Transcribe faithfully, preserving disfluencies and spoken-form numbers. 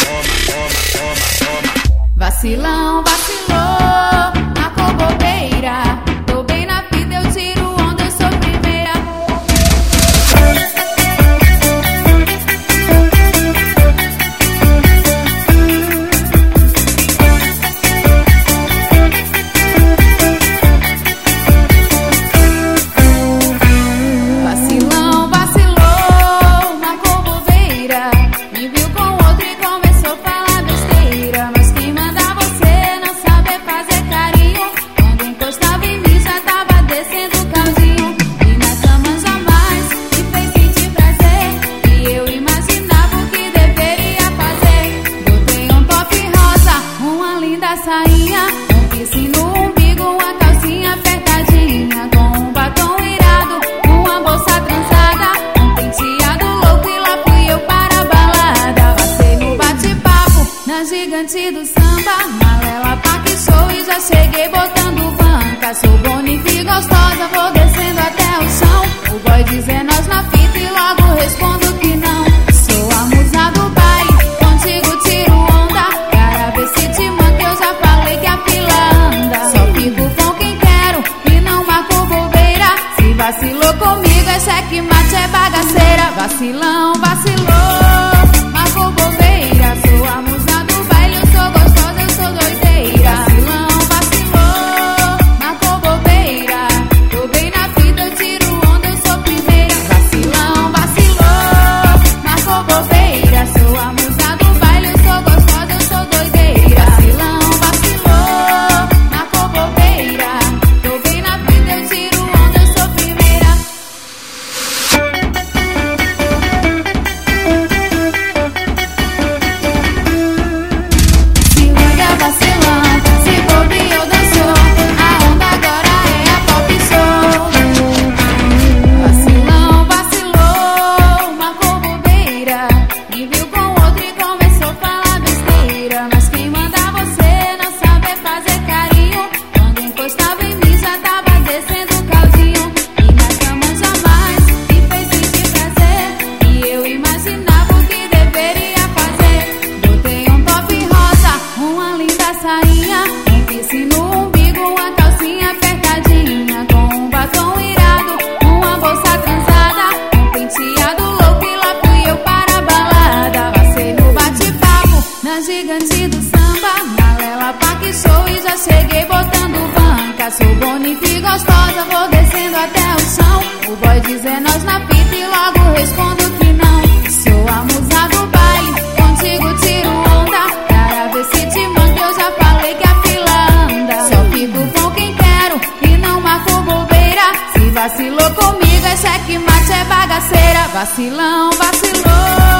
Vacilão, vacilou, marcou bobeira. Tô bem na vida, eu tiro onda, eu sou primeira. Vacilão, vacilou, marcou bobeira. Me viu com outro e começou a falar besteira. Mas quem manda você não saber fazer carinho. Quando encostava em mim já tava descendo o caldinho. E na cama jamais me fez sentir prazer. E eu imaginava o que deveria fazer. Botei um top rosa, uma linda sainha, um piercing no umbigo, uma calcinha apertadinha, com um batom irado, uma bolsa trançada, um penteado louco e lá fui eu para a balada. Passei no bate-papo, na gigante do samba, Malela Park Show e já cheguei botando banca. Sou bonita e gostosa, vou descendo até o chão. O boy diz é nós na fita e logo respondo que não. Sou a musa do baile, contigo tiro onda. Cara, vê se te manca, eu já falei que a fila anda. Só fico com quem quero e não marco bobeira. Se vacilou comigo é checkmate, é bagaceira. Vacilão, vacilou, marcou bobeira. Sou a musa do baile, eu sou gostosa, eu sou doideira. Vacilão, vacilou, marcou bobeira. Tô bem na vida, eu tiro onda, eu sou primeira. Vacilão, vacilou, marcou bobeira. Sou a musa do baile, eu sou gostosa, eu sou doideira. Vacilão, vacilou, marcou bobeira. Tô bem na vida, eu tiro onda, eu sou primeira. Se liga, vacilão, se bobeou, dançou. A onda agora é a pop show. Vacilão, vacilou, marcou bobeira. Me viu com outro e começou a falar besteira. Mas quem manda você não saber fazer carinho. Quando encostava em mim já tava descendo o caldinho. E na cama jamais me fez sentir prazer. E eu imaginava o que deveria fazer. Botei um top rosa, uma linda sainha, um piercing no umbigo, uma calcinha apertadinha, com um batom irado, uma bolsa trançada, um penteado louco e lá fui eu para a balada. Passei no bate-papo, na gigante do samba, Malela Park Show e já cheguei botando banca. Sou bonita e gostosa, vou descendo até o chão. O boy diz é nós na fita e logo respondo que não. Sou a musa do baile, contigo tiro onda. Cara, vê se te manca, eu já falei que a fila anda. Só fico com quem quero e não marco bobeira. Se vacilou comigo é checkmate, é bagaceira. Vacilão, vacilou.